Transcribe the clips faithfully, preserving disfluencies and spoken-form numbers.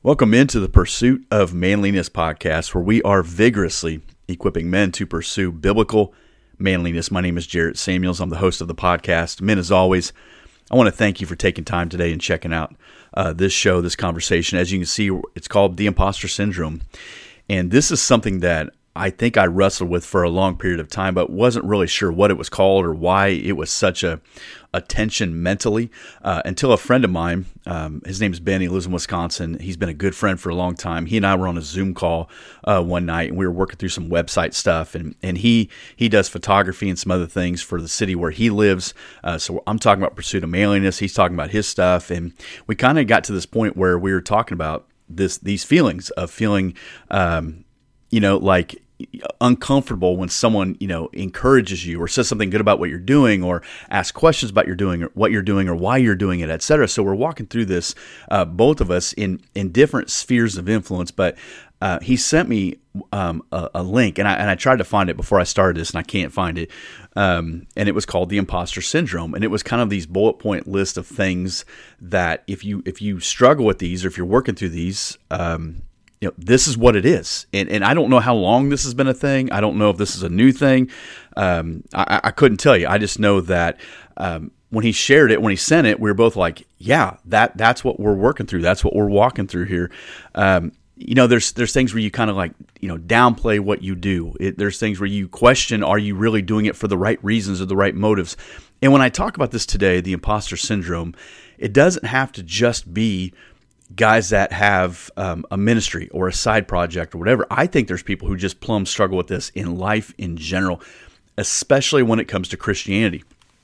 Welcome into the Pursuit of Manliness podcast, where we are vigorously equipping men to pursue biblical manliness. My name is Jarrett Samuels. I'm the host of the podcast. Men, as always, I want to thank you for taking time today and checking out uh, this show, this conversation. As you can see, it's called The Imposter Syndrome. And this is something that I think I wrestled with for a long period of time, but wasn't really sure what it was called or why it was such a, a tension mentally uh, until a friend of mine, um, his name's Ben, he lives in Wisconsin. He's been a good friend for a long time. He and I were on a Zoom call uh, one night, and we were working through some website stuff, and, and he he does photography and some other things for the city where he lives. Uh, so I'm talking about Pursuit of Manliness. He's talking about his stuff, and we kind of got to this point where we were talking about this these feelings of feeling, um, you know, like uncomfortable when someone, you know, encourages you or says something good about what you're doing or asks questions about you're doing or what you're doing or why you're doing it, et cetera. So we're walking through this, uh, both of us in, in different spheres of influence, but uh, he sent me um, a, a link, and I, and I tried to find it before I started this, and I can't find it. Um, and it was called The Imposter Syndrome, and it was kind of these bullet point list of things that if you if you struggle with these or if you're working through these, um, you know, this is what it is. And and I don't know how long this has been a thing. I don't know if this is a new thing. Um, I, I couldn't tell you. I just know that um, when he shared it, when he sent it, we were both like, yeah, that that's what we're working through. That's what we're walking through here. Um, you know, there's there's things where you kind of like, you know, downplay what you do. It, there's things where you question, are you really doing it for the right reasons or the right motives? And when I talk about this today, the imposter syndrome, it doesn't have to just be guys that have um, a ministry or a side project or whatever. I think there's people who just plumb struggle with this in life in general, especially when it comes to Christianity.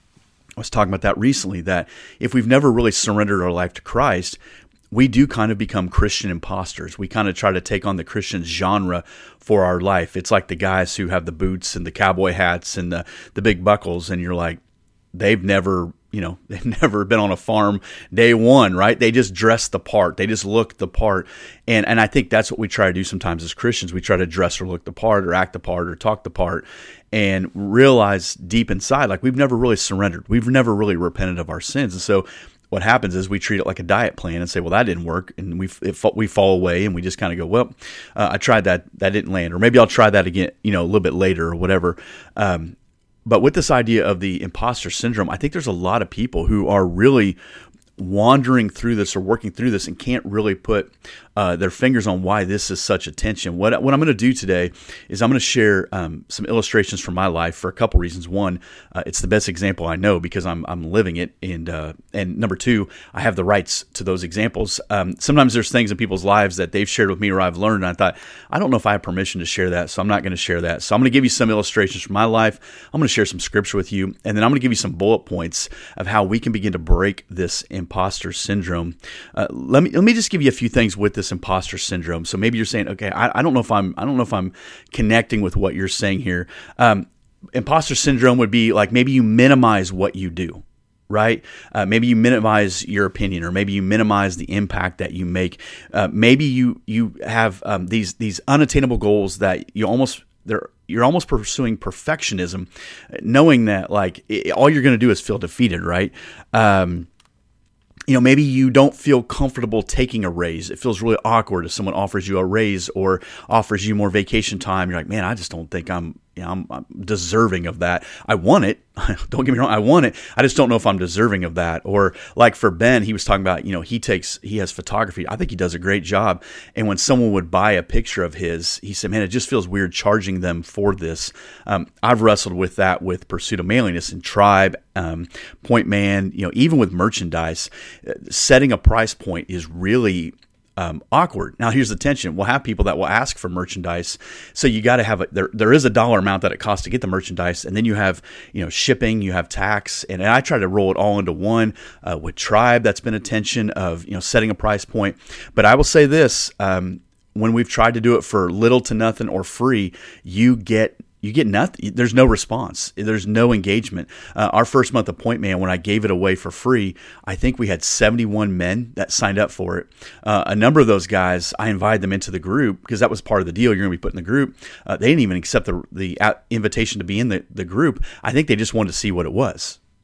I was talking about that recently, that if we've never really surrendered our life to Christ, we do kind of become Christian imposters. We kind of try to take on the Christian genre for our life. It's like the guys who have the boots and the cowboy hats and the, the big buckles, and you're like, they've never, you know, they've never been on a farm day one, right? They just dress the part. They just look the part. And and I think that's what we try to do sometimes as Christians. We try to dress or look the part or act the part or talk the part and realize deep inside, like we've never really surrendered. We've never really repented of our sins. And so what happens is we treat it like a diet plan and say, well, that didn't work. And we it, we fall away and we just kind of go, well, uh, I tried that. That didn't land. Or maybe I'll try that again, you know, a little bit later or whatever. Um, But with this idea of the imposter syndrome, I think there's a lot of people who are really wandering through this or working through this and can't really put uh, their fingers on why this is such a tension. What, what I'm going to do today is I'm going to share um, some illustrations from my life for a couple reasons. One, uh, it's the best example I know because I'm I'm living it, and uh, and number two, I have the rights to those examples. Um, sometimes there's things in people's lives that they've shared with me or I've learned, and I thought, I don't know if I have permission to share that, so I'm not going to share that. So I'm going to give you some illustrations from my life. I'm going to share some scripture with you, and then I'm going to give you some bullet points of how we can begin to break this imposter syndrome. Uh, let me let me just give you a few things with this imposter syndrome. So maybe you're saying, okay, I, I don't know if I'm I don't know if I'm connecting with what you're saying here. Um, imposter syndrome would be like maybe you minimize what you do, right? Uh, maybe you minimize your opinion, or maybe you minimize the impact that you make. Uh, maybe you you have um, these these unattainable goals that you almost they're you're almost pursuing perfectionism, knowing that like it, all you're going to do is feel defeated, right? Um, You know, maybe you don't feel comfortable taking a raise. It feels really awkward if someone offers you a raise or offers you more vacation time. You're like, man, I just don't think I'm, you know, I'm, I'm deserving of that. I want it. Don't get me wrong. I want it. I just don't know if I'm deserving of that. Or like for Ben, he was talking about, you know, he takes, he has photography. I think he does a great job. And when someone would buy a picture of his, he said, man, it just feels weird charging them for this. Um, I've wrestled with that with Pursuit of Manliness and Tribe, um, Point Man, you know, even with merchandise, setting a price point is really Um, awkward. Now, here's the tension. We'll have people that will ask for merchandise. So you got to have a, there, there is a dollar amount that it costs to get the merchandise. And then you have, you know, shipping, you have tax. And, and I try to roll it all into one. Uh, with Tribe, that's been a tension of, you know, setting a price point. But I will say this, um, when we've tried to do it for little to nothing or free, you get You get nothing. There's no response. There's no engagement. Uh, our first month of Point Man, when I gave it away for free, I think we had seventy-one men that signed up for it. Uh, a number of those guys, I invited them into the group because that was part of the deal. You're going to be put in the group. Uh, they didn't even accept the the invitation to be in the, the group. I think they just wanted to see what it was.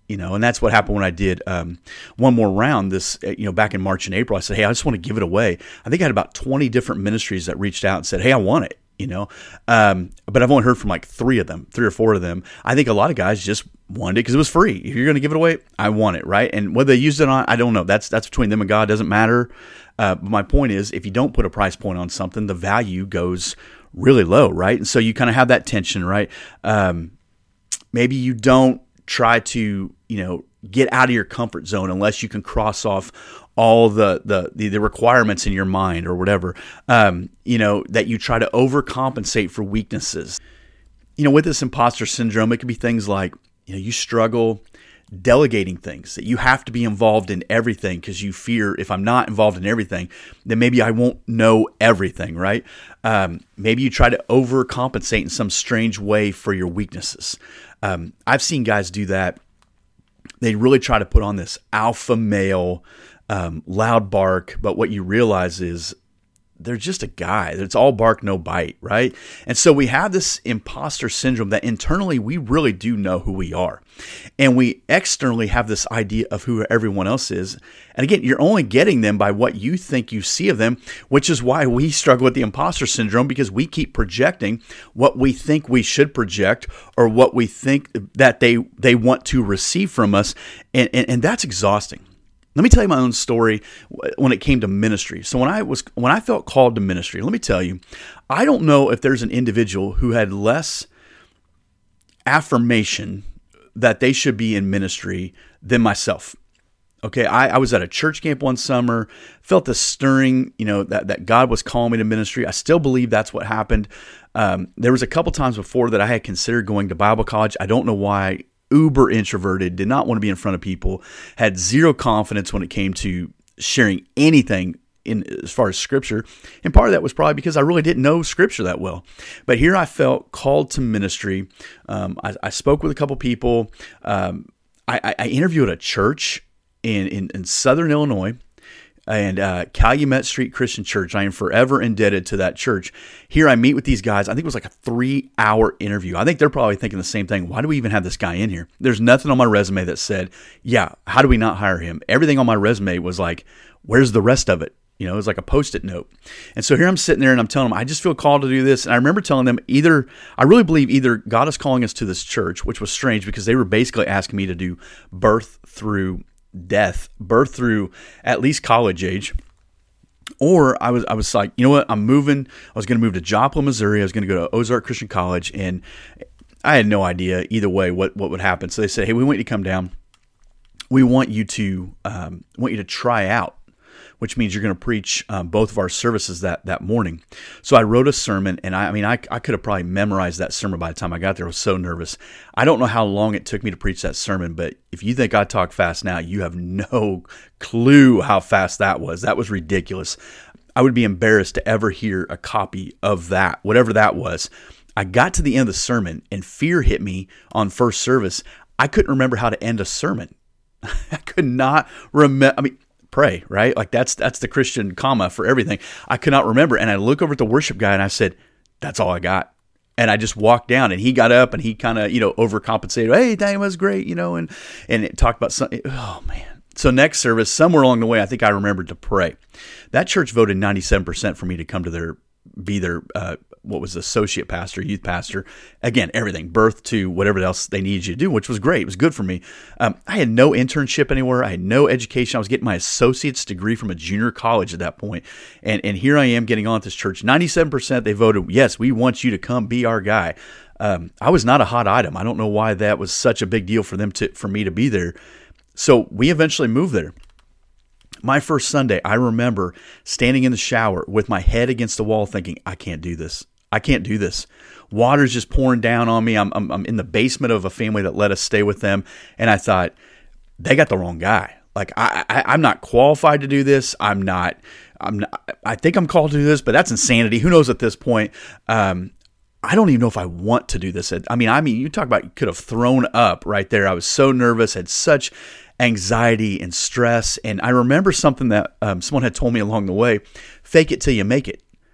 You know, and that's what happened when I did um, one more round this, you know, back in March and April. I said, hey, I just want to give it away. I think I had about twenty different ministries that reached out and said, hey, I want it, you know. Um, but I've only heard from like three of them, three or four of them. I think a lot of guys just wanted it because it was free. If you're going to give it away, I want it, right? And whether they used it or not, I don't know. That's that's between them and God. It doesn't matter. Uh, but my point is, if you don't put a price point on something, the value goes really low, right? And so you kind of have that tension, right? Um, maybe you don't try to, you know, get out of your comfort zone unless you can cross off all the the the, the requirements in your mind or whatever. Um, you know, that you try to overcompensate for weaknesses. You know, with this imposter syndrome, it could be things like, you know, you struggle delegating things, that you have to be involved in everything because you fear if I'm not involved in everything, then maybe I won't know everything, right? Um, maybe you try to overcompensate in some strange way for your weaknesses. Um, I've seen guys do that. They really try to put on this alpha male, um, loud bark, but what you realize is they're just a guy. It's all bark, no bite, right? And so we have this imposter syndrome that internally we really do know who we are. And we externally have this idea of who everyone else is. And again, you're only getting them by what you think you see of them, which is why we struggle with the imposter syndrome, because we keep projecting what we think we should project or what we think that they, they want to receive from us. And, and, and that's exhausting. Let me tell you my own story when it came to ministry. So when I was when I felt called to ministry, let me tell you, I don't know if there's an individual who had less affirmation that they should be in ministry than myself. Okay, I, I was at a church camp one summer, felt the stirring, you know, that, that God was calling me to ministry. I still believe that's what happened. Um, there was a couple times before that I had considered going to Bible college. I don't know why. Uber introverted, did not want to be in front of people, had zero confidence when it came to sharing anything in as far as scripture. And part of that was probably because I really didn't know scripture that well. But here I felt called to ministry. Um, I, I spoke with a couple people. Um, I, I interviewed at a church in, in, in Southern Illinois, and uh, Calumet Street Christian Church. I am forever indebted to that church. Here I meet with these guys. I think it was like a three-hour interview. I think they're probably thinking the same thing. Why do we even have this guy in here? There's nothing on my resume that said, yeah, how do we not hire him? Everything on my resume was like, where's the rest of it? You know, it was like a Post-it note. And so here I'm sitting there and I'm telling them, I just feel called to do this. And I remember telling them either, I really believe either God is calling us to this church, which was strange because they were basically asking me to do birth through death, birth through at least college age. Or I was I was like, you know what, I'm moving. I was going to move to Joplin, Missouri. I was going to go to Ozark Christian College, and I had no idea either way what, what would happen. So they said, hey, we want you to come down. We want you to um, want you to try out, which means you're going to preach um, both of our services that that morning. So I wrote a sermon, and I, I mean, I, I could have probably memorized that sermon by the time I got there. I was so nervous. I don't know how long it took me to preach that sermon, but if you think I talk fast now, you have no clue how fast that was. That was ridiculous. I would be embarrassed to ever hear a copy of that, whatever that was. I got to the end of the sermon, and fear hit me on first service. I couldn't remember how to end a sermon. I could not remember. I mean, pray, right? Like that's that's the Christian comma for everything. I could not remember. And I look over at the worship guy and I said, that's all I got. And I just walked down, and he got up and he kind of, you know, overcompensated. Hey, that was great, you know, and and it talked about something. Oh, man. So next service, somewhere along the way, I think I remembered to pray. That church voted ninety-seven percent for me to come to their, be their, uh, what was the associate pastor, youth pastor. Again, everything, birth to whatever else they needed you to do, which was great. It was good for me. Um, I had no internship anywhere. I had no education. I was getting my associate's degree from a junior college at that point. And, and here I am getting on at this church. ninety-seven percent they voted, yes, we want you to come be our guy. Um, I was not a hot item. I don't know why that was such a big deal for them to, for me to be there. So we eventually moved there. My first Sunday, I remember standing in the shower with my head against the wall thinking, I can't do this. I can't do this. Water's just pouring down on me. I'm, I'm, I'm in the basement of a family that let us stay with them. And I thought, they got the wrong guy. Like, I, I, I'm not qualified to do this. I'm not, I'm not, I think I'm called to do this, but that's insanity. Who knows at this point? Um, I don't even know if I want to do this. I mean, I mean, you talk about, you could have thrown up right there. I was so nervous, had such anxiety and stress. And I remember something that um, someone had told me along the way, fake it till you make it.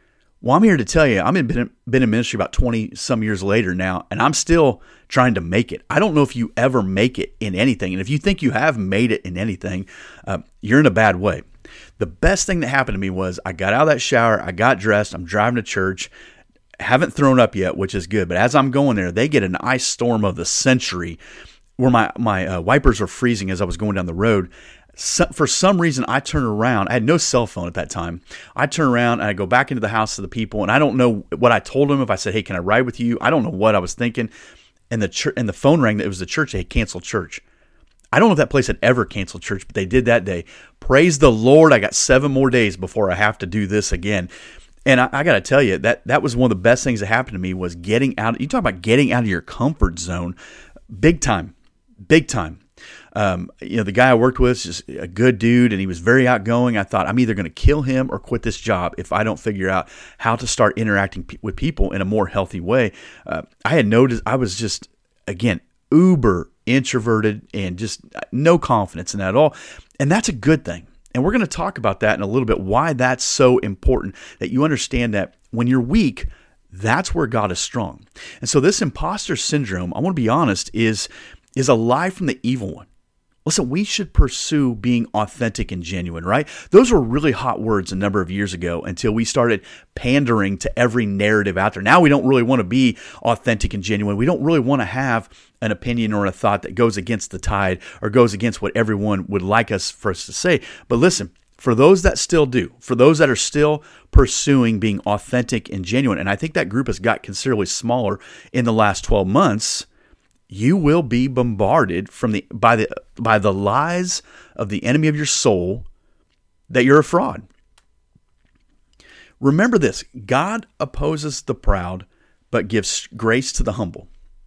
Well, I'm here to tell you, I've been, been in ministry about twenty some years later now, and I'm still trying to make it. I don't know if you ever make it in anything. And if you think you have made it in anything, uh, you're in a bad way. The best thing that happened to me was I got out of that shower, I got dressed, I'm driving to church, haven't thrown up yet, which is good. But as I'm going there, they get an ice storm of the century where my, my uh, wipers were freezing as I was going down the road. So, for some reason, I turn around. I had no cell phone at that time. I turn around and I go back into the house of the people, and I don't know what I told them. If I said, "Hey, can I ride with you?" I don't know what I was thinking. And the church, and the phone rang. That it was the church. They had canceled church. I don't know if that place had ever canceled church, but they did that day. Praise the Lord! I got seven more days before I have to do this again. And I, I got to tell you that that was one of the best things that happened to me was getting out. You talk about getting out of your comfort zone, big time, big time. Um, you know, the guy I worked with is just a good dude, and he was very outgoing. I thought, I'm either going to kill him or quit this job if I don't figure out how to start interacting p- with people in a more healthy way. Uh, I had noticed I was just, again, uber introverted and just no confidence in that at all. And that's a good thing. And we're going to talk about that in a little bit, why that's so important, that you understand that when you're weak, that's where God is strong. And so this imposter syndrome, I want to be honest, is is a lie from the evil one. Listen, we should pursue being authentic and genuine, right? Those were really hot words a number of years ago until we started pandering to every narrative out there. Now we don't really want to be authentic and genuine. We don't really want to have an opinion or a thought that goes against the tide or goes against what everyone would like us for us to say. But listen, for those that still do, for those that are still pursuing being authentic and genuine, and I think that group has got considerably smaller in the last twelve months, you will be bombarded from the by the by the lies of the enemy of your soul that you're a fraud. Remember this, God opposes the proud, but gives grace to the humble.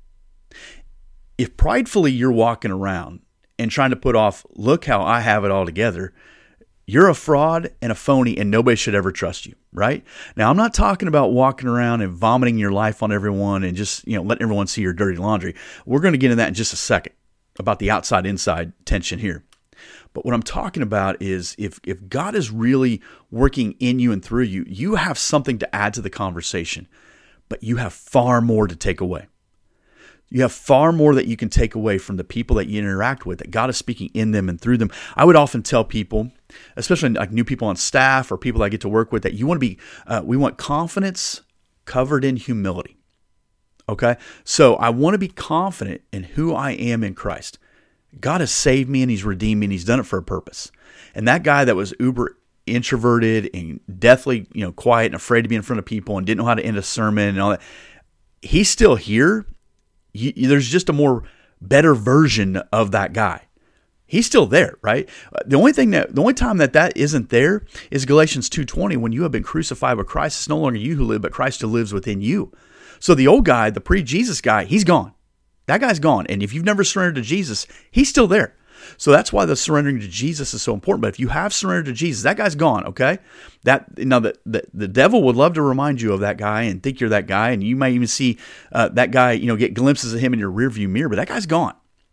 If pridefully you're walking around and trying to put off, look how I have it all together, you're a fraud and a phony, and nobody should ever trust you, right? Now, I'm not talking about walking around and vomiting your life on everyone and just, you know, letting everyone see your dirty laundry. We're going to get into that in just a second about the outside-inside tension here. But what I'm talking about is if if God is really working in you and through you, you have something to add to the conversation, but you have far more to take away. You have far more that you can take away from the people that you interact with, that God is speaking in them and through them. I would often tell people, especially like new people on staff or people that I get to work with, that you want to be, uh, we want confidence covered in humility. Okay? So I want to be confident in who I am in Christ. God has saved me and He's redeemed me and He's done it for a purpose. And that guy that was uber introverted and deathly, you know, quiet and afraid to be in front of people and didn't know how to end a sermon and all that, he's still here. You, there's just a more better version of that guy. He's still there, right? The only thing that the only time that that isn't there is Galatians two twenty. When you have been crucified with Christ, it's no longer you who live, but Christ who lives within you. So the old guy, the pre-Jesus guy, he's gone. That guy's gone. And if you've never surrendered to Jesus, he's still there. So that's why the surrendering to Jesus is so important. But if you have surrendered to Jesus, that guy's gone, okay? That now the, the, the devil would love to remind you of that guy and think you're that guy, and you might even see uh, that guy, you know, get glimpses of him in your rearview mirror, but that guy's gone.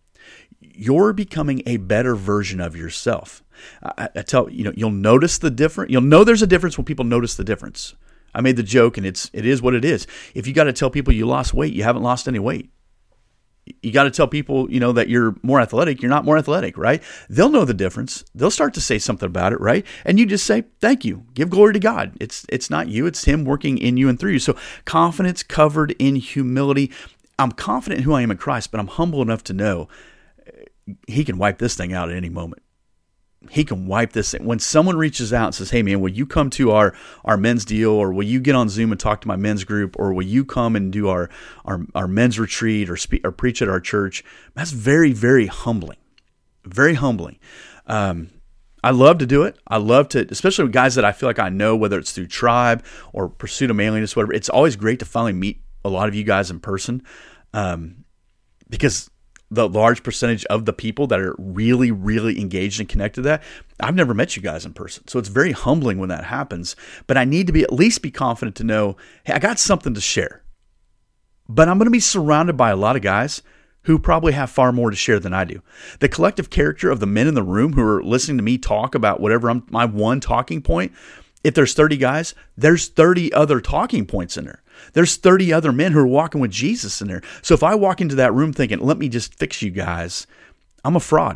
You're becoming a better version of yourself. I, I tell you know, you'll notice the difference. You'll know there's a difference when people notice the difference. I made the joke, and it's it is what it is. If you got to tell people you lost weight, you haven't lost any weight. You got to tell people, you know, that you're more athletic. You're not more athletic, right? They'll know the difference. They'll start to say something about it, right? And you just say, thank you. Give glory to God. It's it's not you. It's Him working in you and through you. So confidence covered in humility. I'm confident in who I am in Christ, but I'm humble enough to know He can wipe this thing out at any moment. He can wipe this. When someone reaches out and says, hey man, will you come to our, our men's deal, or will you get on Zoom and talk to my men's group, or will you come and do our, our, our men's retreat or speak or preach at our church? That's very, very humbling, very humbling. Um, I love to do it. I love to, especially with guys that I feel like I know, whether it's through Tribe or Pursuit of Manliness, whatever. It's always great to finally meet a lot of you guys in person, um, because the large percentage of the people that are really, really engaged and connected to that, I've never met you guys in person. So it's very humbling when that happens. But I need to be at least be confident to know, hey, I got something to share. But I'm going to be surrounded by a lot of guys who probably have far more to share than I do. The collective character of the men in the room who are listening to me talk about whatever I'm, my one talking point, if there's thirty guys, there's thirty other talking points in there. There's thirty other men who are walking with Jesus in there. So if I walk into that room thinking, let me just fix you guys, I'm a fraud.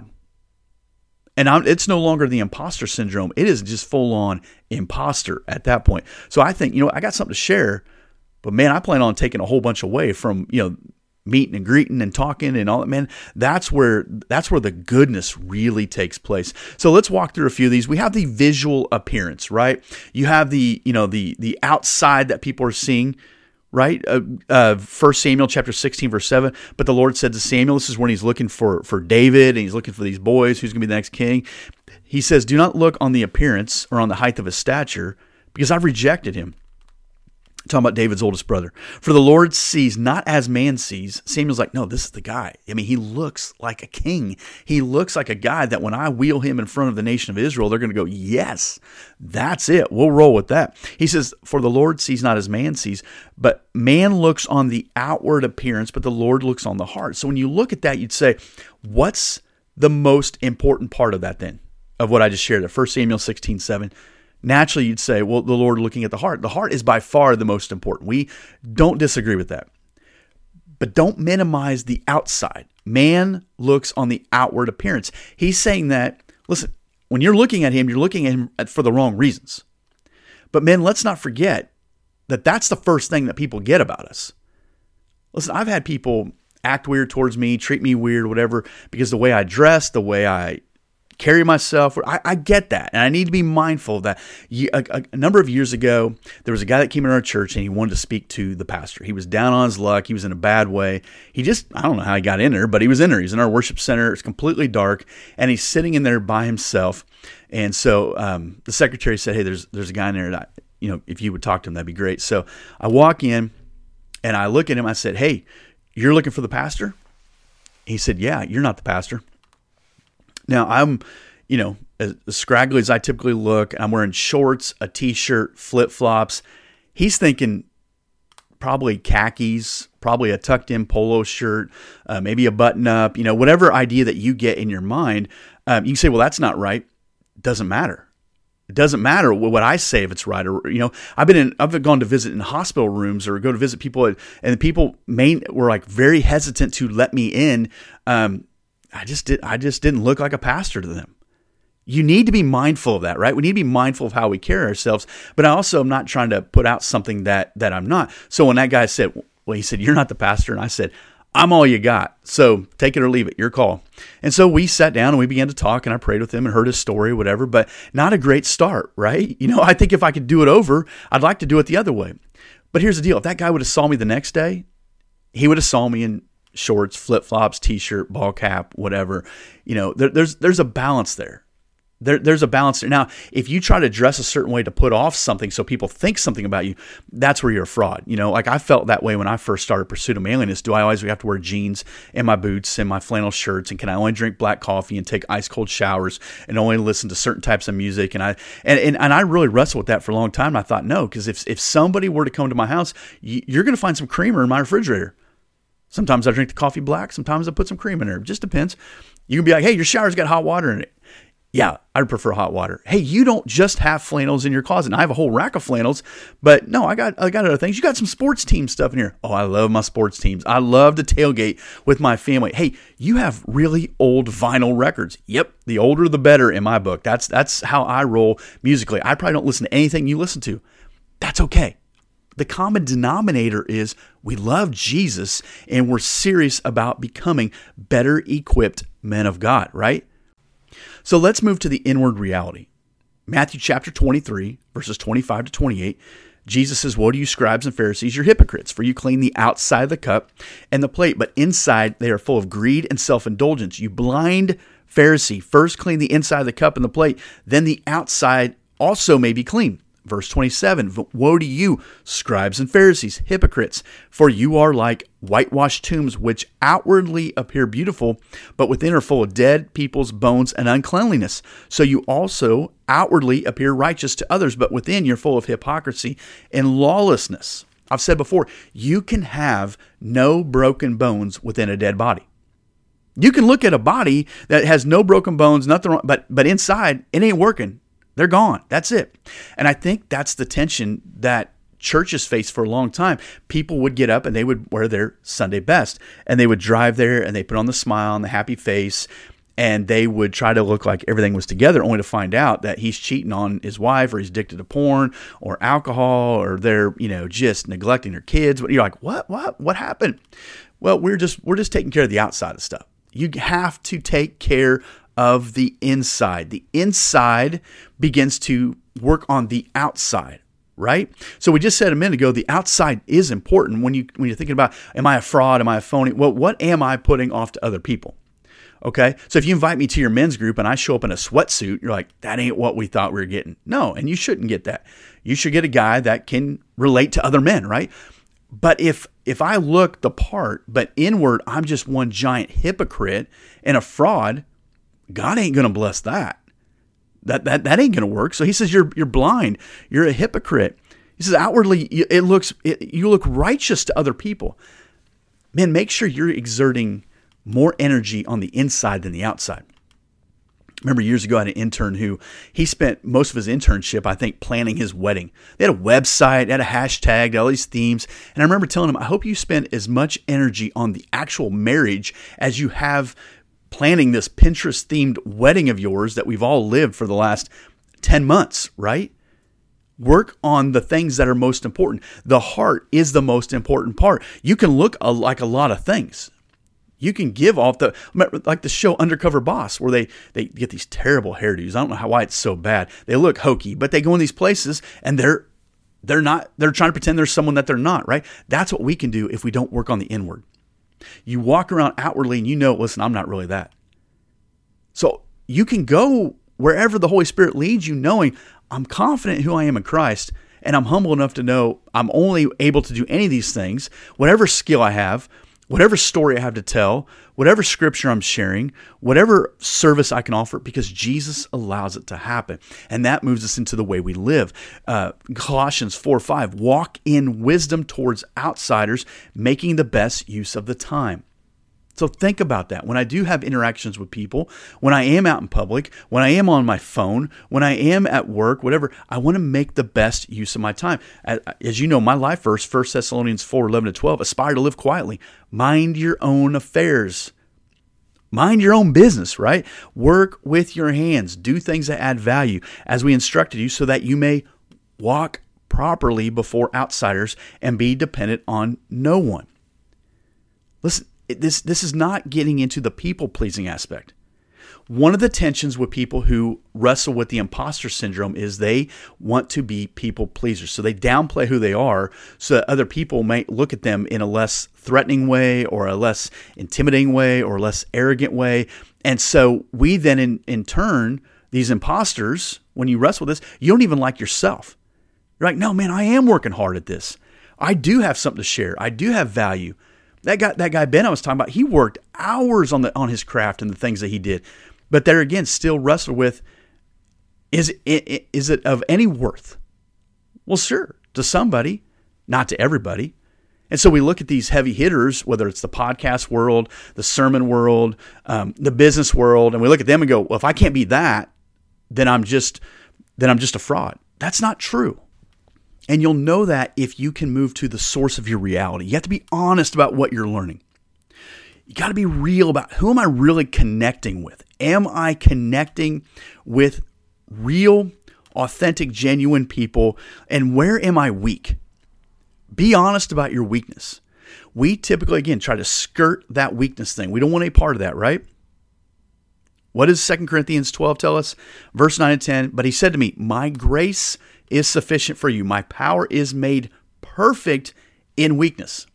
And I'm, it's no longer the imposter syndrome. It is just full on imposter at that point. So I think, you know, I got something to share, but man, I plan on taking a whole bunch away from, you know, meeting and greeting and talking and all that, man. That's where, that's where the goodness really takes place. So let's walk through a few of these. We have the visual appearance, right? You have the, you know, the, the outside that people are seeing, right? Uh, uh, First Samuel chapter sixteen, verse seven. But the Lord said to Samuel, this is when he's looking for, for David and he's looking for these boys, who's going to be the next king. He says, do not look on the appearance or on the height of his stature, because I've rejected him. Talking about David's oldest brother. For the Lord sees not as man sees. Samuel's like, no, this is the guy. I mean, he looks like a king. He looks like a guy that when I wheel him in front of the nation of Israel, they're going to go, yes, that's it. We'll roll with that. He says, for the Lord sees not as man sees, but man looks on the outward appearance, but the Lord looks on the heart. So when you look at that, you'd say, what's the most important part of that then? Of what I just shared at First Samuel sixteen, seven. Naturally, you'd say, well, the Lord looking at the heart. The heart is by far the most important. We don't disagree with that. But don't minimize the outside. Man looks on the outward appearance. He's saying that, listen, when you're looking at him, you're looking at him for the wrong reasons. But men, let's not forget that that's the first thing that people get about us. Listen, I've had people act weird towards me, treat me weird, whatever, because the way I dress, the way I carry myself. I, I get that. And I need to be mindful of that. A, a, a number of years ago, there was a guy that came in our church and he wanted to speak to the pastor. He was down on his luck. He was in a bad way. He just, I don't know how he got in there, but he was in there. He's in our worship center. It's completely dark. And he's sitting in there by himself. And so um, the secretary said, hey, there's there's a guy in there that, I, you know, if you would talk to him, that'd be great. So I walk in and I look at him. I said, hey, you're looking for the pastor? He said, yeah, you're not the pastor. Now, I'm, you know, as scraggly as I typically look. I'm wearing shorts, a t-shirt, flip-flops. He's thinking probably khakis, probably a tucked-in polo shirt, uh, maybe a button-up, you know, whatever idea that you get in your mind. Um, you can say, well, that's not right. It doesn't matter. It doesn't matter what I say if it's right. Or, you know, I've been in, I've gone to visit in hospital rooms or go to visit people, and the people main were like very hesitant to let me in. Um, I just did. I just didn't look like a pastor to them. You need to be mindful of that, right? We need to be mindful of how we carry ourselves. But I also am not trying to put out something that that I'm not. So when that guy said, well, he said, you're not the pastor. And I said, I'm all you got. So take it or leave it. Your call. And so we sat down and we began to talk, and I prayed with him and heard his story, whatever, but not a great start, right? You know, I think if I could do it over, I'd like to do it the other way. But here's the deal. If that guy would have saw me the next day, he would have saw me in shorts, flip-flops, t-shirt, ball cap, whatever. You know, there, there's there's a balance there. There, there's a balance there. Now, if you try to dress a certain way to put off something so people think something about you, that's where you're a fraud. You know, like I felt that way when I first started Pursuit of Manliness. Do I always have to wear jeans and my boots and my flannel shirts? And can I only drink black coffee and take ice cold showers and only listen to certain types of music? And I and, and, and I really wrestled with that for a long time. And I thought, no, because if, if somebody were to come to my house, you're going to find some creamer in my refrigerator. Sometimes I drink the coffee black. Sometimes I put some cream in there. It just depends. You can be like, hey, your shower's got hot water in it. Yeah, I'd prefer hot water. Hey, you don't just have flannels in your closet. And I have a whole rack of flannels, but no, I got I got other things. You got some sports team stuff in here. Oh, I love my sports teams. I love to tailgate with my family. Hey, you have really old vinyl records. Yep, the older the better in my book. That's that's how I roll musically. I probably don't listen to anything you listen to. That's okay. The common denominator is we love Jesus and we're serious about becoming better equipped men of God, right? So let's move to the inward reality. Matthew chapter twenty-three, verses twenty-five to twenty-eight, Jesus says, woe to you, scribes and Pharisees, you're hypocrites, for you clean the outside of the cup and the plate, but inside they are full of greed and self-indulgence. You blind Pharisee, first clean the inside of the cup and the plate, then the outside also may be clean. Verse twenty-seven, woe to you, scribes and Pharisees, hypocrites, for you are like whitewashed tombs, which outwardly appear beautiful, but within are full of dead people's bones and uncleanliness. So you also outwardly appear righteous to others, but within you're full of hypocrisy and lawlessness. I've said before, you can have no broken bones within a dead body. You can look at a body that has no broken bones, nothing wrong, but, but inside, it ain't working. They're gone. That's it. And I think that's the tension that churches faced for a long time. People would get up and they would wear their Sunday best, and they would drive there and they put on the smile and the happy face, and they would try to look like everything was together, only to find out that he's cheating on his wife, or he's addicted to porn or alcohol, or they're, you know, just neglecting their kids. But you're like, what, what, what happened? Well, we're just, we're just taking care of the outside of stuff. You have to take care of the inside. The inside begins to work on the outside, right? So we just said a minute ago, the outside is important when you, when you're thinking about, am I a fraud? Am I a phony? Well, what am I putting off to other people? Okay. So if you invite me to your men's group and I show up in a sweatsuit, you're like, that ain't what we thought we were getting. No. And you shouldn't get that. You should get a guy that can relate to other men, right? But if, if I look the part, but inward, I'm just one giant hypocrite and a fraud, God ain't going to bless that. That, that, that ain't going to work. So he says, you're, you're blind. You're a hypocrite. He says, outwardly, it looks, it, you look righteous to other people. Man, make sure you're exerting more energy on the inside than the outside. Remember years ago, I had an intern who, he spent most of his internship, I think, planning his wedding. They had a website, they had a hashtag, all these themes. And I remember telling him, I hope you spend as much energy on the actual marriage as you have planning this Pinterest-themed wedding of yours that we've all lived for the last ten months, right? Work on the things that are most important. The heart is the most important part. You can look a, like a lot of things. You can give off the, like the show Undercover Boss, where they, they get these terrible hairdos. I don't know how, why it's so bad. They look hokey, but they go in these places and they're, they're not, they're trying to pretend there's someone that they're not, right? That's what we can do if we don't work on the inward. You walk around outwardly and you know, listen, I'm not really that. So you can go wherever the Holy Spirit leads you, knowing I'm confident in who I am in Christ, and I'm humble enough to know I'm only able to do any of these things, whatever skill I have, whatever story I have to tell, whatever scripture I'm sharing, whatever service I can offer, because Jesus allows it to happen. And that moves us into the way we live. Uh, Colossians four five, walk in wisdom towards outsiders, making the best use of the time. So think about that. When I do have interactions with people, when I am out in public, when I am on my phone, when I am at work, whatever, I want to make the best use of my time. As you know, my life verse, First Thessalonians four eleven to twelve, aspire to live quietly. Mind your own affairs. Mind your own business, right? Work with your hands. Do things that add value as we instructed you, so that you may walk properly before outsiders and be dependent on no one. Listen, This this is not getting into the people-pleasing aspect. One of the tensions with people who wrestle with the imposter syndrome is they want to be people-pleasers. So they downplay who they are so that other people might look at them in a less threatening way, or a less intimidating way, or a less arrogant way. And so we then, in, in turn, these imposters, when you wrestle with this, you don't even like yourself. You're like, no, man, I am working hard at this. I do have something to share. I do have value. That guy, that guy Ben I was talking about, he worked hours on the on his craft and the things that he did. But there again, still wrestle with, is it, is it of any worth? Well, sure, to somebody, not to everybody. And so we look at these heavy hitters, whether it's the podcast world, the sermon world, um, the business world, and we look at them and go, well, if I can't be that, then I'm just then I'm just a fraud. That's not true. And you'll know that if you can move to the source of your reality. You have to be honest about what you're learning. You got to be real about, who am I really connecting with? Am I connecting with real, authentic, genuine people? And where am I weak? Be honest about your weakness. We typically, again, try to skirt that weakness thing. We don't want any part of that, right? What does Second Corinthians twelve tell us? Verse nine and ten, but he said to me, my grace is sufficient for you. My power is made perfect in weakness.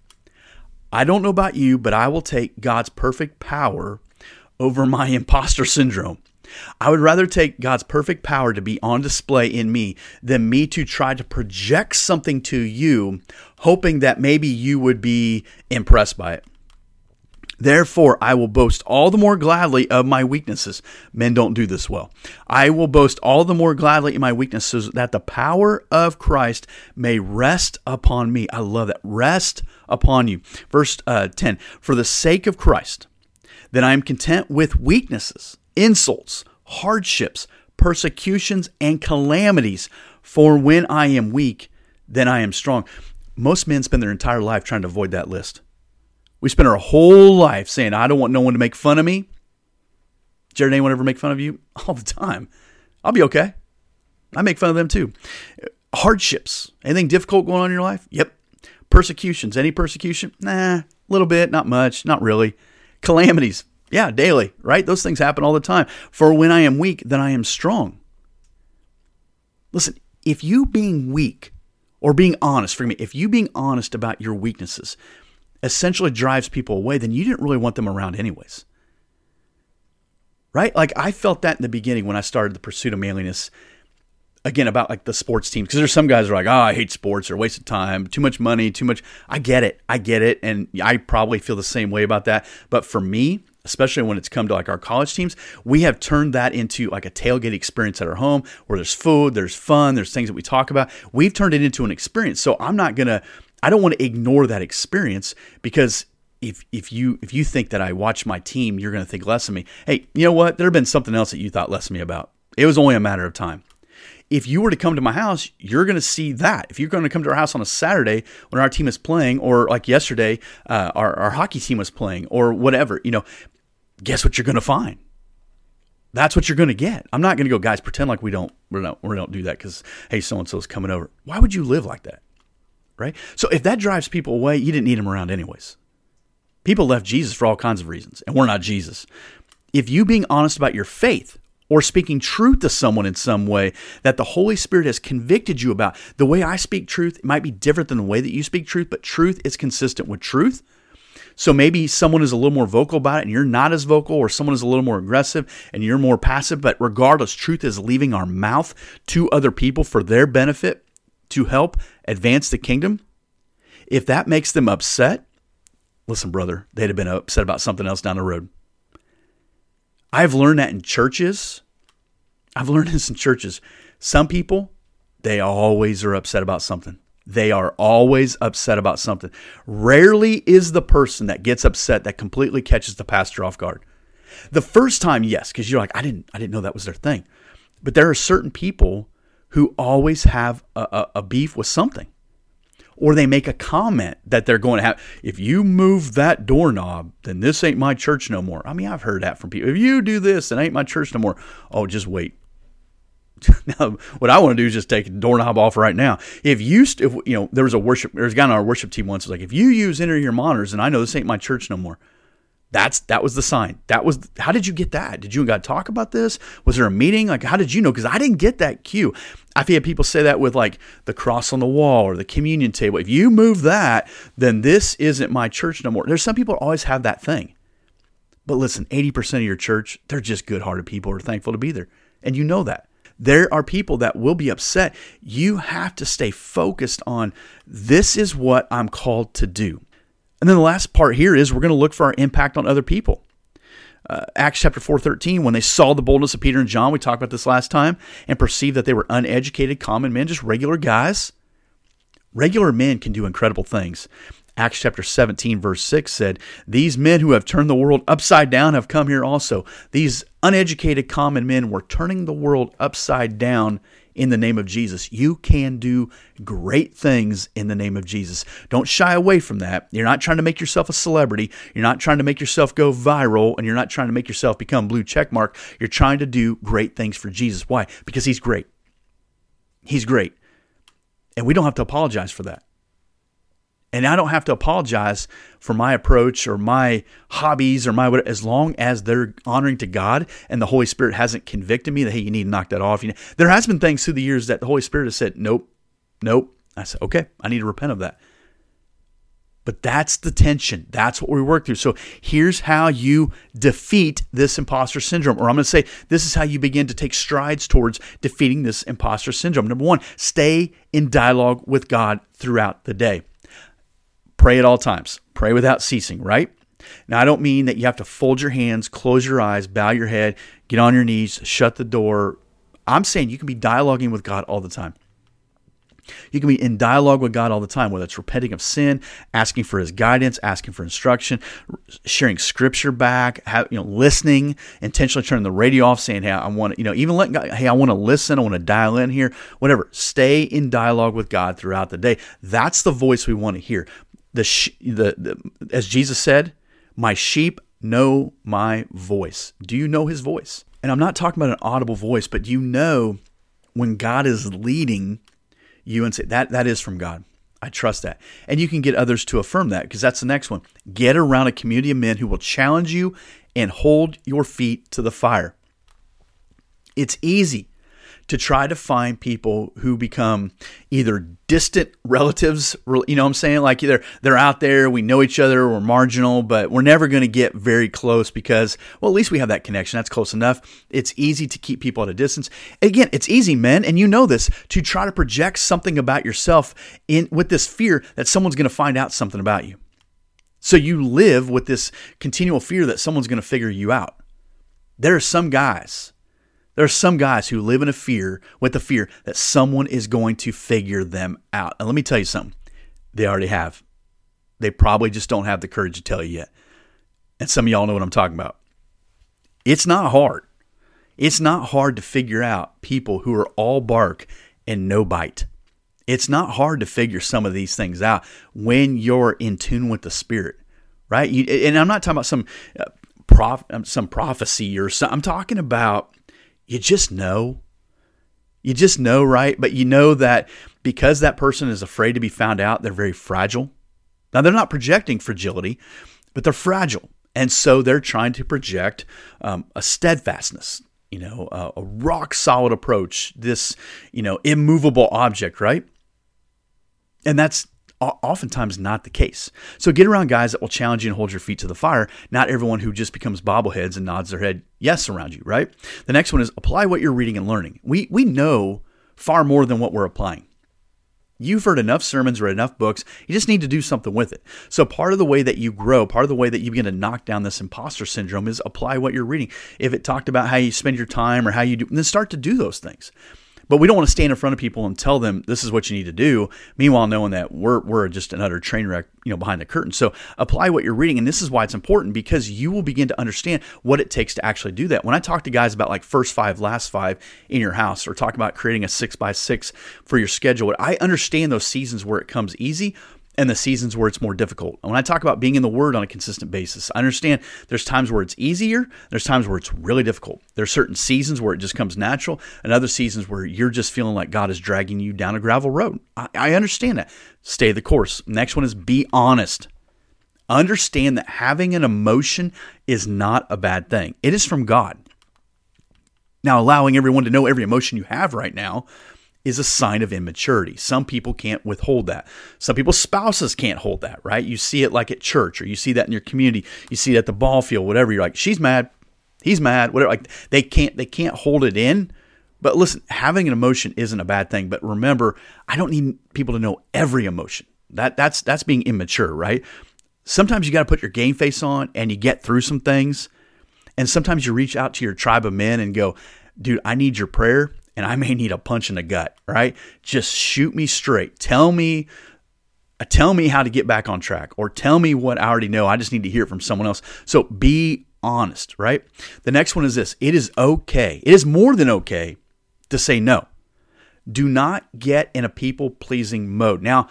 I don't know about you, but I will take God's perfect power over my imposter syndrome. I would rather take God's perfect power to be on display in me than me to try to project something to you, hoping that maybe you would be impressed by it. Therefore, I will boast all the more gladly of my weaknesses. Men don't do this well. I will boast all the more gladly in my weaknesses, that the power of Christ may rest upon me. I love that. Rest upon you. Verse uh, ten, for the sake of Christ, then I am content with weaknesses, insults, hardships, persecutions and calamities. For when I am weak, then I am strong. Most men spend their entire life trying to avoid that list. We spend our whole life saying, I don't want no one to make fun of me. Jared, anyone ever make fun of you? All the time. I'll be okay. I make fun of them too. Hardships. Anything difficult going on in your life? Yep. Persecutions. Any persecution? Nah, a little bit, not much, not really. Calamities. Yeah, daily, right? Those things happen all the time. For when I am weak, then I am strong. Listen, if you being weak or being honest, for me, if you being honest about your weaknesses essentially drives people away, then you didn't really want them around anyways. Right? Like I felt that in the beginning when I started the pursuit of manliness. Again, about like the sports team, because there's some guys who are like, oh, I hate sports, or waste of time, too much money, too much. I get it. I get it. And I probably feel the same way about that. But for me, especially when it's come to like our college teams, we have turned that into like a tailgate experience at our home where there's food, there's fun, there's things that we talk about. We've turned it into an experience. So I'm not going to, I don't want to ignore that experience, because if if you if you think that I watch my team, you're going to think less of me. Hey, you know what? There have been something else that you thought less of me about. It was only a matter of time. If you were to come to my house, you're going to see that. If you're going to come to our house on a Saturday when our team is playing, or like yesterday, uh, our, our hockey team was playing, or whatever, you know, guess what you're going to find? That's what you're going to get. I'm not going to go, guys, pretend like we don't we don't, we don't do that because, hey, so-and-so's coming over. Why would you live like that? Right? So if that drives people away, you didn't need them around anyways. People left Jesus for all kinds of reasons, and we're not Jesus. If you being honest about your faith, or speaking truth to someone in some way that the Holy Spirit has convicted you about. The way I speak truth, it might be different than the way that you speak truth, but truth is consistent with truth. So maybe someone is a little more vocal about it and you're not as vocal, or someone is a little more aggressive and you're more passive, but regardless, truth is leaving our mouth to other people for their benefit to help advance the kingdom. If that makes them upset, listen, brother, they'd have been upset about something else down the road. I've learned that in churches. I've learned this in churches. Some people, they always are upset about something. They are always upset about something. Rarely is the person that gets upset that completely catches the pastor off guard. The first time, yes, because you're like, I didn't, I didn't know that was their thing. But there are certain people who always have a, a, a beef with something. Or they make a comment that they're going to have, if you move that doorknob, then this ain't my church no more. I mean, I've heard that from people. If you do this, then ain't my church no more. Oh, just wait. Now, what I want to do is just take the doorknob off right now. If you, st- if, you know, there was a worship, there was a guy on our worship team once who was like, if you use inner-ear monitors, then I know this ain't my church no more. That's that was the sign. That was how did you get that? Did you and God talk about this? Was there a meeting? Like, how did you know? Because I didn't get that cue. I've had people say that with like the cross on the wall or the communion table. If you move that, then this isn't my church no more. There's some people who always have that thing. But listen, eighty percent of your church, they're just good-hearted people who are thankful to be there. And you know that. There are people that will be upset. You have to stay focused on, this is what I'm called to do. And then the last part here is we're going to look for our impact on other people. Uh, Acts chapter four thirteen, when they saw the boldness of Peter and John, we talked about this last time, and perceived that they were uneducated, common men, just regular guys. Regular men can do incredible things. Acts chapter seventeen, verse six said, these men who have turned the world upside down have come here also. These uneducated, common men were turning the world upside down in the name of Jesus. You can do great things in the name of Jesus. Don't shy away from that. You're not trying to make yourself a celebrity. You're not trying to make yourself go viral, and you're not trying to make yourself become blue check mark. You're trying to do great things for Jesus. Why? Because he's great. He's great. And we don't have to apologize for that. And I don't have to apologize for my approach or my hobbies or my whatever, as long as they're honoring to God and the Holy Spirit hasn't convicted me that, hey, you need to knock that off. You know, there has been things through the years that the Holy Spirit has said, nope, nope. I said, okay, I need to repent of that. But that's the tension. That's what we work through. So here's how you defeat this imposter syndrome. Or I'm going to say, this is how you begin to take strides towards defeating this imposter syndrome. Number one, stay in dialogue with God throughout the day. Pray at all times. Pray without ceasing, right? Now, I don't mean that you have to fold your hands, close your eyes, bow your head, get on your knees, shut the door. I'm saying you can be dialoguing with God all the time. You can be in dialogue with God all the time, whether it's repenting of sin, asking for His guidance, asking for instruction, sharing Scripture back, have, you know, listening, intentionally turning the radio off, saying, "Hey, I want to," you know, even letting God, "Hey, I want to listen. I want to dial in here." Whatever. Stay in dialogue with God throughout the day. That's the voice we want to hear. The the, the as Jesus said, "My sheep know my voice." Do you know His voice? And I'm not talking about an audible voice, but you know when God is leading you and say, that that is from God. I trust that. And you can get others to affirm that, because that's the next one. Get around a community of men who will challenge you and hold your feet to the fire. It's easy to try to find people who become either distant relatives, you know what I'm saying? Like they're, they're out there, we know each other, we're marginal, but we're never going to get very close because, well, at least we have that connection. That's close enough. It's easy to keep people at a distance. Again, it's easy, men, and you know this, to try to project something about yourself in with this fear that someone's going to find out something about you. So you live with this continual fear that someone's going to figure you out. There are some guys There are some guys who live in a fear, with the fear that someone is going to figure them out. And let me tell you something. They already have. They probably just don't have the courage to tell you yet. And some of y'all know what I'm talking about. It's not hard. It's not hard to figure out people who are all bark and no bite. It's not hard to figure some of these things out when you're in tune with the Spirit, right? You, and I'm not talking about some uh, prof, some prophecy or something. I'm talking about you just know. You just know, right? But you know that because that person is afraid to be found out, they're very fragile. Now, they're not projecting fragility, but they're fragile. And so they're trying to project um, a steadfastness, you know, a, a rock-solid approach, this, you know, immovable object, right? And that's oftentimes not the case. So get around guys that will challenge you and hold your feet to the fire, not everyone who just becomes bobbleheads and nods their head yes around you, right? The next one is apply what you're reading and learning. We we know far more than what we're applying. You've heard enough sermons, read enough books. You just need to do something with it. So part of the way that you grow, part of the way that you begin to knock down this imposter syndrome is apply what you're reading. If it talked about how you spend your time or how you do, then start to do those things. But we don't want to stand in front of people and tell them this is what you need to do. Meanwhile, knowing that we're we're just an utter train wreck, you know, behind the curtain. So apply what you're reading, and this is why it's important, because you will begin to understand what it takes to actually do that. When I talk to guys about like first five, last five in your house, or talk about creating a six by six for your schedule, I understand those seasons where it comes easy and the seasons where it's more difficult. And when I talk about being in the Word on a consistent basis, I understand there's times where it's easier, there's times where it's really difficult. There's certain seasons where it just comes natural, and other seasons where you're just feeling like God is dragging you down a gravel road. I, I understand that. Stay the course. Next one is be honest. Understand that having an emotion is not a bad thing. It is from God. Now, allowing everyone to know every emotion you have right now is a sign of immaturity. Some people can't withhold that. Some people's spouses can't hold that, right? You see it like at church, or you see that in your community. You see it at the ball field, whatever. You're like, she's mad, he's mad, whatever. Like they can't, they can't hold it in. But listen, having an emotion isn't a bad thing. But remember, I don't need people to know every emotion. That that's that's being immature, right? Sometimes you got to put your game face on and you get through some things. And sometimes you reach out to your tribe of men and go, dude, I need your prayer. And I may need a punch in the gut, right? Just shoot me straight. Tell me, tell me how to get back on track, or tell me what I already know. I just need to hear it from someone else. So be honest, right? The next one is this. It is okay. It is more than okay to say no. Do not get in a people-pleasing mode. Now,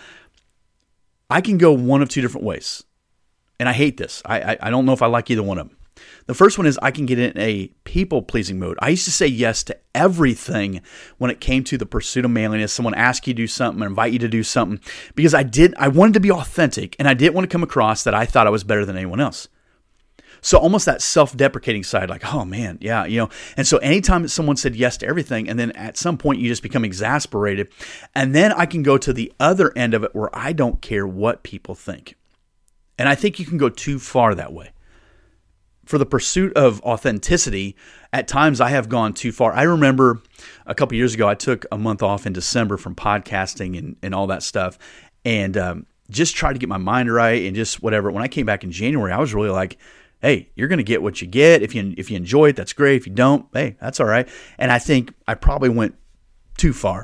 I can go one of two different ways. And I hate this. I, I, I don't know if I like either one of them. The first one is I can get in a people-pleasing mode. I used to say yes to everything when it came to the pursuit of manliness. Someone asked you to do something, or invite you to do something, because I did. I wanted to be authentic, and I didn't want to come across that I thought I was better than anyone else. So almost that self-deprecating side, like, oh man, yeah, you know. And so anytime someone said yes to everything, and then at some point you just become exasperated, and then I can go to the other end of it where I don't care what people think. And I think you can go too far that way. For the pursuit of authenticity, at times I have gone too far. I remember a couple years ago, I took a month off in December from podcasting and, and all that stuff, and um, just tried to get my mind right and just whatever. When I came back in January, I was really like, hey, you're going to get what you get. If you if you enjoy it, that's great. If you don't, hey, that's all right. And I think I probably went too far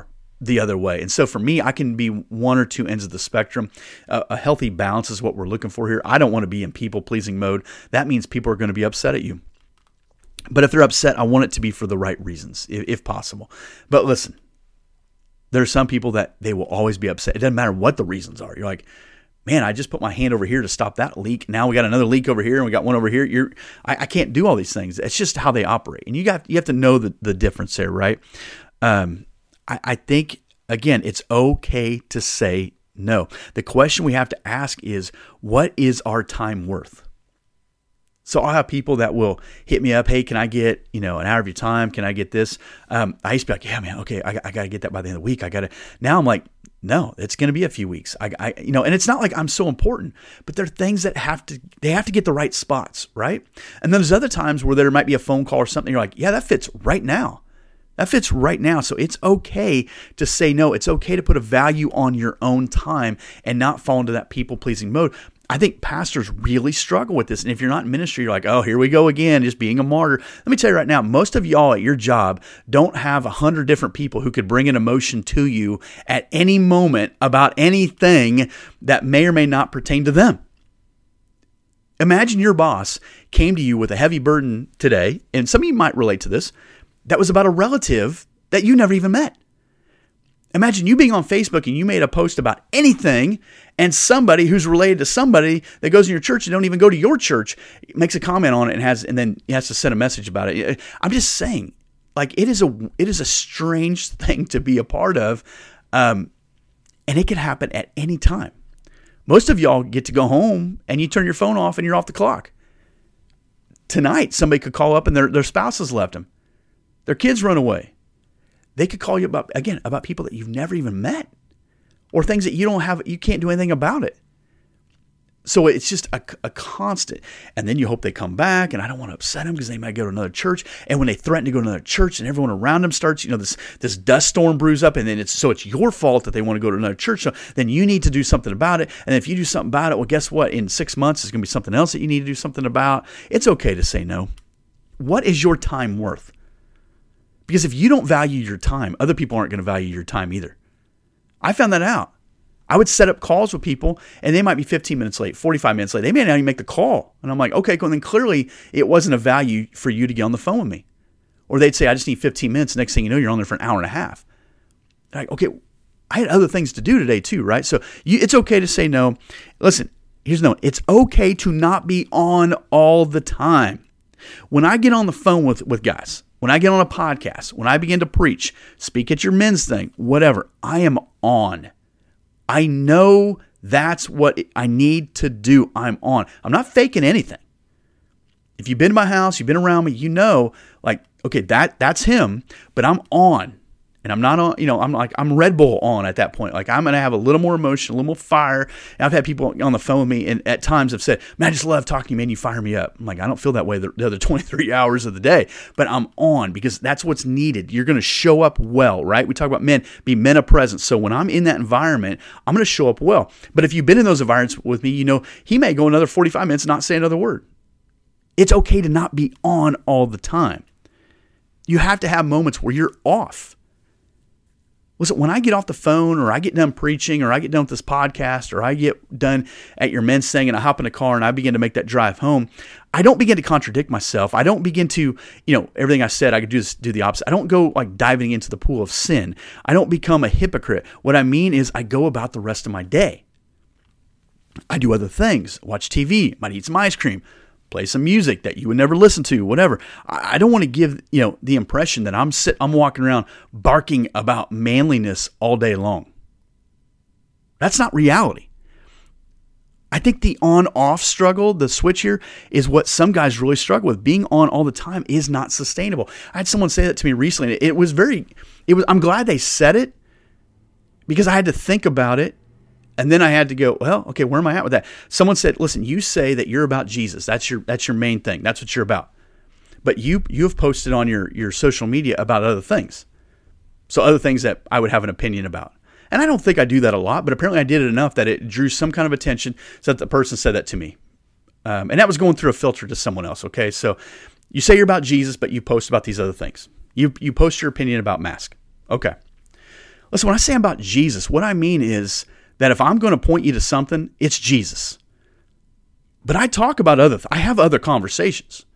the other way. And so for me, I can be one or two ends of the spectrum. Uh, a healthy balance is what we're looking for here. I don't want to be in people-pleasing mode. That means people are going to be upset at you. But if they're upset, I want it to be for the right reasons, if, if possible. But listen, there are some people that they will always be upset. It doesn't matter what the reasons are. You're like, man, I just put my hand over here to stop that leak. Now we got another leak over here, and we got one over here. You're, I, I can't do all these things. It's just how they operate, and you got you have to know the, the difference there, right? Um, I, I think again, it's okay to say no. The question we have to ask is, what is our time worth? So I'll have people that will hit me up. Hey, can I get, you know, an hour of your time? Can I get this? Um, I used to be like, yeah, man, okay, I, I got to get that by the end of the week. I got to, now I'm like, no, it's going to be a few weeks. I, I, you know, and it's not like I'm so important, but there are things that have to, they have to get the right spots, right? And then there's other times where there might be a phone call or something. You're like, yeah, that fits right now. That fits right now. So it's okay to say no. It's okay to put a value on your own time and not fall into that people-pleasing mode. I think pastors really struggle with this. And if you're not in ministry, you're like, oh, here we go again, just being a martyr. Let me tell you right now, most of y'all at your job don't have a hundred different people who could bring an emotion to you at any moment about anything that may or may not pertain to them. Imagine your boss came to you with a heavy burden today, and some of you might relate to this, that was about a relative that you never even met. Imagine you being on Facebook and you made a post about anything, and somebody who's related to somebody that goes in your church and don't even go to your church makes a comment on it and has, and then he has to send a message about it. I'm just saying, like, it is a it is a strange thing to be a part of, um, and it can happen at any time. Most of y'all get to go home and you turn your phone off and you're off the clock. Tonight, somebody could call up and their their spouse has left them, their kids run away. They could call you about, again, about people that you've never even met or things that you don't have, you can't do anything about it. So it's just a, a constant. And then you hope they come back, and I don't want to upset them because they might go to another church. And when they threaten to go to another church and everyone around them starts, you know, this, this dust storm brews up, and then it's, so it's your fault that they want to go to another church. So then you need to do something about it. And if you do something about it, well, guess what? In six months, it's going to be something else that you need to do something about. It's okay to say no. What is your time worth? Because if you don't value your time, other people aren't going to value your time either. I found that out. I would set up calls with people, and they might be fifteen minutes late, forty-five minutes late. They may not even make the call. And I'm like, okay, cool. And then clearly it wasn't a value for you to get on the phone with me. Or they'd say, I just need fifteen minutes. Next thing you know, you're on there for an hour and a half. Like, okay, I had other things to do today too, right? So you, it's okay to say no. Listen, here's no. It's okay to not be on all the time. When I get on the phone with, with guys, when I get on a podcast, when I begin to preach, speak at your men's thing, whatever, I am on. I know that's what I need to do. I'm on. I'm not faking anything. If you've been to my house, you've been around me, you know, like, okay, that that's him, but I'm on. And I'm not on, you know, I'm like, I'm Red Bull on at that point. Like, I'm going to have a little more emotion, a little more fire. And I've had people on the phone with me and at times have said, man, I just love talking to you, man. You fire me up. I'm like, I don't feel that way the, the other twenty-three hours of the day, but I'm on because that's what's needed. You're going to show up well, right? We talk about men, be men of presence. So when I'm in that environment, I'm going to show up well. But if you've been in those environments with me, you know, he may go another forty-five minutes and not say another word. It's okay to not be on all the time. You have to have moments where you're off. Listen, when I get off the phone or I get done preaching or I get done with this podcast or I get done at your men's thing and I hop in a car and I begin to make that drive home, I don't begin to contradict myself. I don't begin to, you know, everything I said, I could do this, do the opposite. I don't go like diving into the pool of sin. I don't become a hypocrite. What I mean is I go about the rest of my day. I do other things, watch T V, might eat some ice cream, play some music that you would never listen to, whatever. I don't want to give, you know, the impression that I'm sit, I'm walking around barking about manliness all day long. That's not reality. I think the on-off struggle, the switch here, is what some guys really struggle with. Being on all the time is not sustainable. I had someone say that to me recently. It was very, it was. I'm glad they said it because I had to think about it. And then I had to go, well, okay, where am I at with that? Someone said, listen, you say that you're about Jesus. That's your that's your main thing. That's what you're about. But you you have posted on your, your social media about other things. So other things that I would have an opinion about. And I don't think I do that a lot, but apparently I did it enough that it drew some kind of attention so that the person said that to me. Um, and that was going through a filter to someone else, okay? So you say you're about Jesus, but you post about these other things. You, you post your opinion about mask. Okay. Listen, when I say I'm about Jesus, what I mean is that if I'm going to point you to something, it's Jesus. But I talk about other, th- I have other conversations.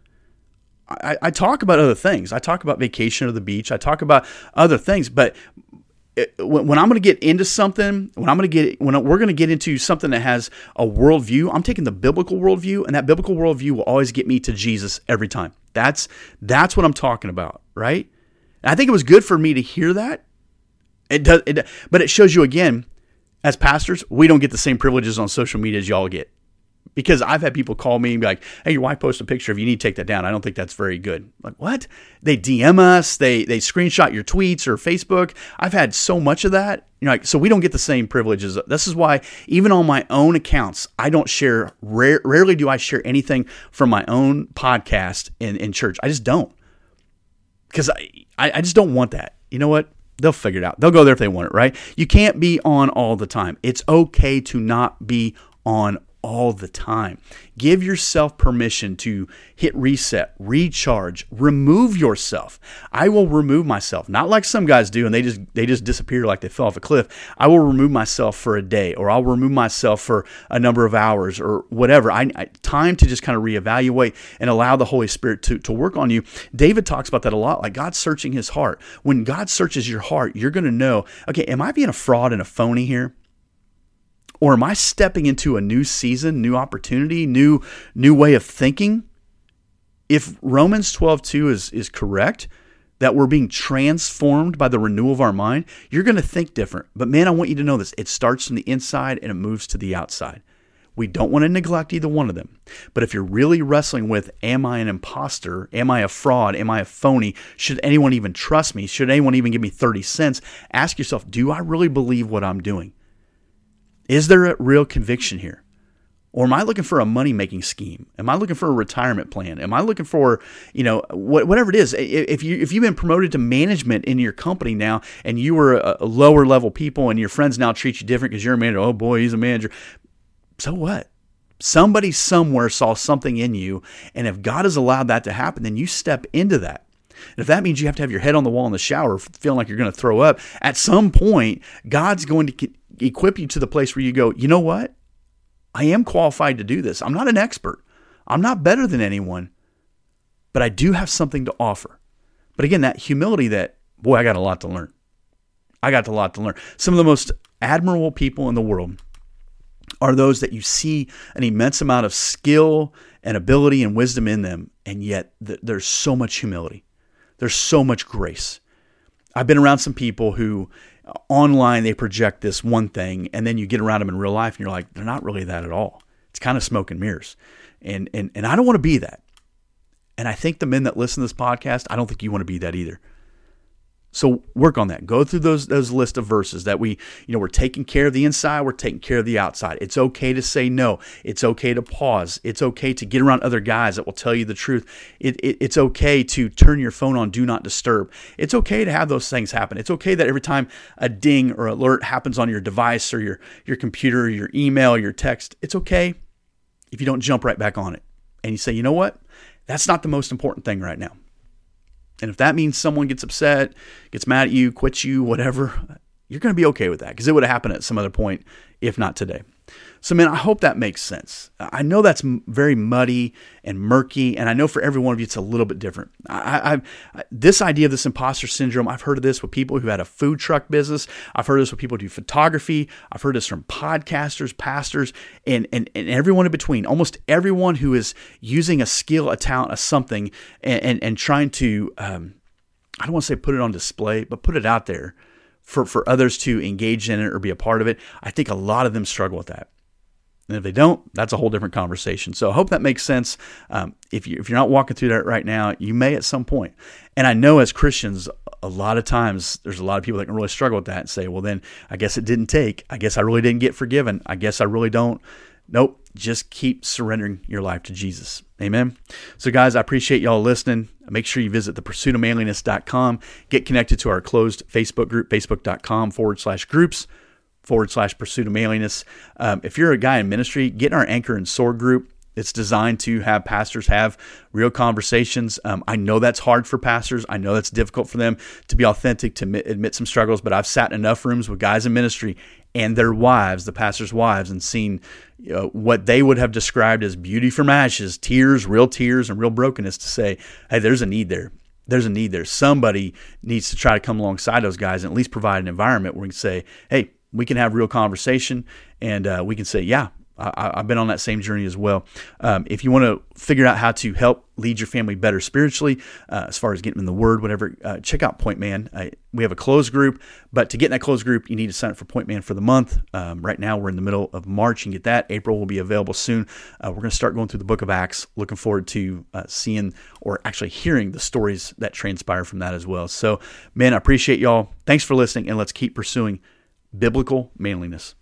I, I talk about other things. I talk about vacation or the beach. I talk about other things. But it, when, when I'm going to get into something, when I'm going to get, when we're going to get into something that has a worldview, I'm taking the biblical worldview, and that biblical worldview will always get me to Jesus every time. That's that's what I'm talking about, right? And I think it was good for me to hear that. It does, it, but it shows you again, as pastors, we don't get the same privileges on social media as y'all get. Because I've had people call me and be like, hey, your wife posted a picture of you, you need to take that down. I don't think that's very good. Like, what? They D M us, they they screenshot your tweets or Facebook. I've had so much of that. You know, like, so we don't get the same privileges. This is why even on my own accounts, I don't share, rare, rarely do I share anything from my own podcast in, in church. I just don't. Because I, I just don't want that. You know what? They'll figure it out. They'll go there if they want it, right? You can't be on all the time. It's okay to not be on all the time. Give yourself permission to hit reset, recharge, remove yourself. I will remove myself, not like some guys do and they just they just disappear like they fell off a cliff. I will remove myself for a day, or I'll remove myself for a number of hours or whatever. I, I time to just kind of reevaluate and allow the Holy Spirit to, to work on you. David talks about that a lot, like God's searching his heart. When God searches your heart, you're going to know, okay, am I being a fraud and a phony here? Or am I stepping into a new season, new opportunity, new new way of thinking? If Romans twelve two is, is correct, that we're being transformed by the renewal of our mind, you're going to think different. But man, I want you to know this. It starts from the inside and it moves to the outside. We don't want to neglect either one of them. But if you're really wrestling with, am I an imposter? Am I a fraud? Am I a phony? Should anyone even trust me? Should anyone even give me thirty cents? Ask yourself, do I really believe what I'm doing? Is there a real conviction here? Or am I looking for a money-making scheme? Am I looking for a retirement plan? Am I looking for, you know, whatever it is? If you if you've been promoted to management in your company now, and you were a lower level people, and your friends now treat you different because you're a manager. Oh boy, he's a manager. So what? Somebody somewhere saw something in you, and if God has allowed that to happen, then you step into that. And if that means you have to have your head on the wall in the shower, feeling like you're going to throw up, at some point, God's going to equip you to the place where you go, you know what? I am qualified to do this. I'm not an expert. I'm not better than anyone, but I do have something to offer. But again, that humility that, boy, I got a lot to learn. I got a lot to learn. Some of the most admirable people in the world are those that you see an immense amount of skill and ability and wisdom in them, and yet th- there's so much humility. There's so much grace. I've been around some people who online they project this one thing, and then you get around them in real life and you're like, they're not really that at all. It's kind of smoke and mirrors. And and and I don't want to be that. And I think the men that listen to this podcast, I don't think you want to be that either. So work on that. Go through those those list of verses that we, you know, we're taking care of the inside, we're taking care of the outside. It's okay to say no. It's okay to pause. It's okay to get around other guys that will tell you the truth. It, it, it's okay to turn your phone on Do Not Disturb. It's okay to have those things happen. It's okay that every time a ding or alert happens on your device or your, your computer, your email, your text, it's okay if you don't jump right back on it. And you say, you know what? That's not the most important thing right now. And if that means someone gets upset, gets mad at you, quits you, whatever, you're going to be okay with that because it would have happened at some other point, if not today. So, man, I hope that makes sense. I know that's very muddy and murky, and I know for every one of you it's a little bit different. I, I, this idea of this imposter syndrome, I've heard of this with people who had a food truck business. I've heard this with people who do photography. I've heard this from podcasters, pastors, and, and, and everyone in between. Almost everyone who is using a skill, a talent, a something, and, and, and trying to, um, I don't want to say put it on display, but put it out there for, for others to engage in it or be a part of it. I think a lot of them struggle with that. And if they don't, that's a whole different conversation. So I hope that makes sense. Um, if, you, if you're not walking through that right now, you may at some point. And I know as Christians, a lot of times there's a lot of people that can really struggle with that and say, well, then I guess it didn't take. I guess I really didn't get forgiven. I guess I really don't. Nope. Just keep surrendering your life to Jesus. Amen. So guys, I appreciate y'all listening. Make sure you visit the pursuit of manliness dot com. Get connected to our closed Facebook group, facebook.com forward slash groups. forward slash pursuit of manliness. Um, if you're a guy in ministry, get in our Anchor and Soar group. It's designed to have pastors have real conversations. Um, I know that's hard for pastors. I know that's difficult for them to be authentic, to admit, admit some struggles, but I've sat in enough rooms with guys in ministry and their wives, the pastors' wives, and seen you know, what they would have described as beauty from ashes, tears, real tears, and real brokenness to say, hey, there's a need there. There's a need there. Somebody needs to try to come alongside those guys and at least provide an environment where we can say, hey, we can have real conversation, and uh, we can say, yeah, I, I've been on that same journey as well. Um, if you want to figure out how to help lead your family better spiritually, uh, as far as getting them in the Word, whatever, uh, check out Point Man. Uh, we have a closed group, but to get in that closed group, you need to sign up for Point Man for the month. Um, right now, we're in the middle of March. You can get that. April will be available soon. Uh, we're going to start going through the book of Acts. Looking forward to uh, seeing or actually hearing the stories that transpire from that as well. So, man, I appreciate y'all. Thanks for listening, and let's keep pursuing biblical manliness.